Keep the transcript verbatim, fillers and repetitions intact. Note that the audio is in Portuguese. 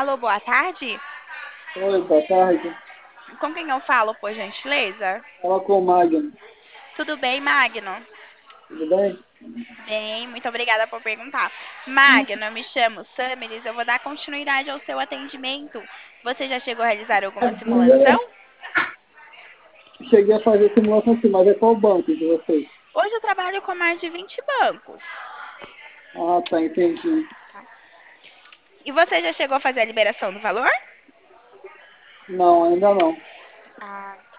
Alô, boa tarde. Oi, boa tarde. Com quem eu falo, por gentileza? Fala com o Magno. Tudo bem, Magno? Tudo bem? Bem, muito obrigada por perguntar. Magno, eu me chamo Samiris, eu vou dar continuidade ao seu atendimento. Você já chegou a realizar alguma simulação? Cheguei a fazer simulação sim, mas é qual banco de vocês? Hoje eu trabalho com mais de vinte bancos. Ah, tá, entendi. E você já chegou a fazer a liberação do valor? Não, ainda não. Ah.